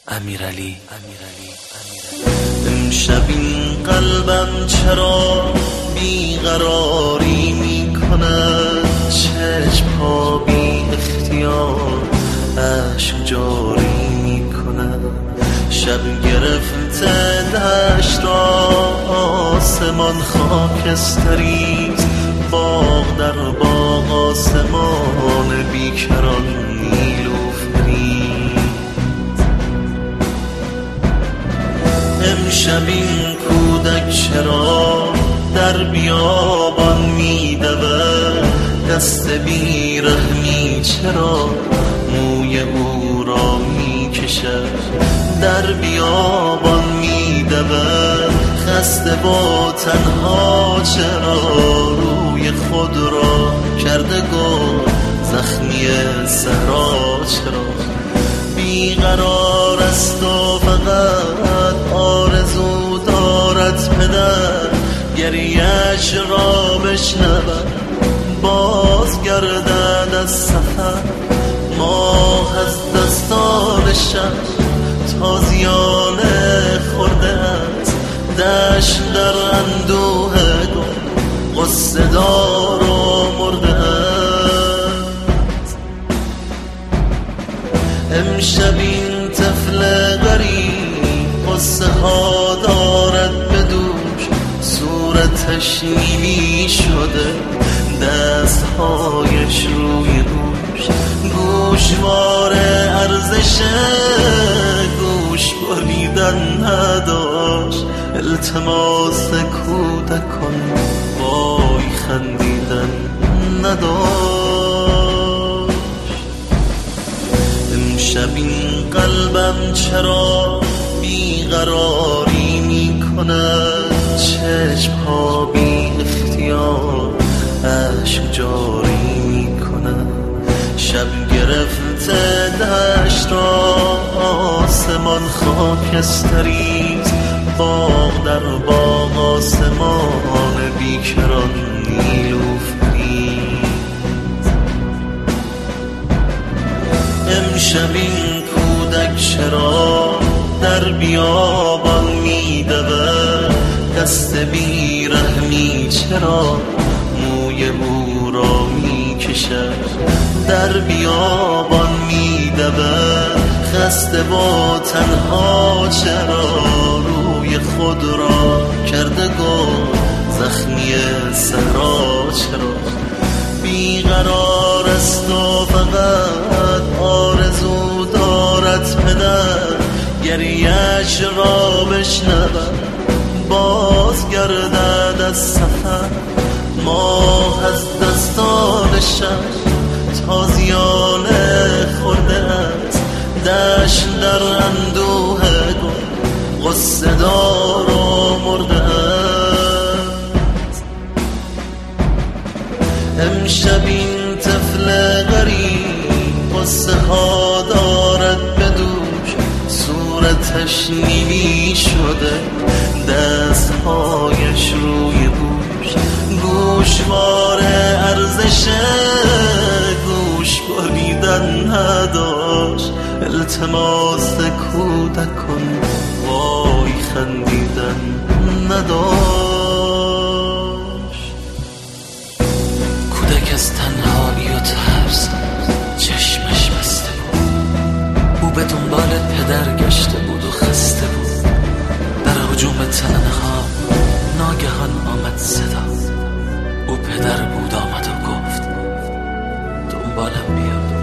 امیرعلی. امشب این قلبم چرا بیقراری میکنه، چشم‌ها بی اختیار اشک جاری میکنه. شب گرفته دشت را آسمان خاکستریست، باغ در باغ آسمان بیکران نیلوفری. امشب این کودک چرا در بیابان میدوه، دست بیرحمی چرا موی او را میکشد. در بیابان میدوه خسته با تنها چرا روی خود را کرده گل زخمی صحرا. چرا بیقرار است و فقط آرزو دارد پدر گریه‌اش را بشنود، باز گردد از سفر. ماه از دستان شب تازیانه خورده است، دشت در اندوه گل غصه دار و مرده است. امشب این طفل غریب قصه ها دارد به دوش، صورتش نیمی شده دستهایش روی دوش. گوشوار ارزش گوش بریدن نداشت، التماس کودکان وای خندیدن نداشت. امشب این قلبم چرا بیقراری میکنه، چشم‌ها بی اختیار اشک جاری میکنه. شب گرفته دشت را آسمان خاکستریست، باغ در باغ آسمان بیکران نیلوفری. امشب این کودک چرا در بیابان میدوه، دست بیرحمی چرا موی او را میکشد. در بیابان میدوه خسته با تنها چرا روی خود را کرده گل زخمی صحرا. چرا بیقرار است و فقط آرزو دارد پدر گریه‌اش را بشنود، باز گردد از سفر. ماه از دستان شب تازیانه خورده است، دشت در اندوه گل غصه دار و مرده است. امشب این طفل غریب قصه ها دارد به دوش، صورتش نیمی شده دستهایش روی دوش. گوشوار ارزش گوش بریدن نداشت، التماس کودکان وای خندیدن نداشت. کودک از تنهایی و ترس چشمش بسته بود، او به دنبال پدر گشته بود و خسته بود. در هجوم تنها ناگهان آمد صدا، او پدر بود آمد و گفت دنبالم بیا.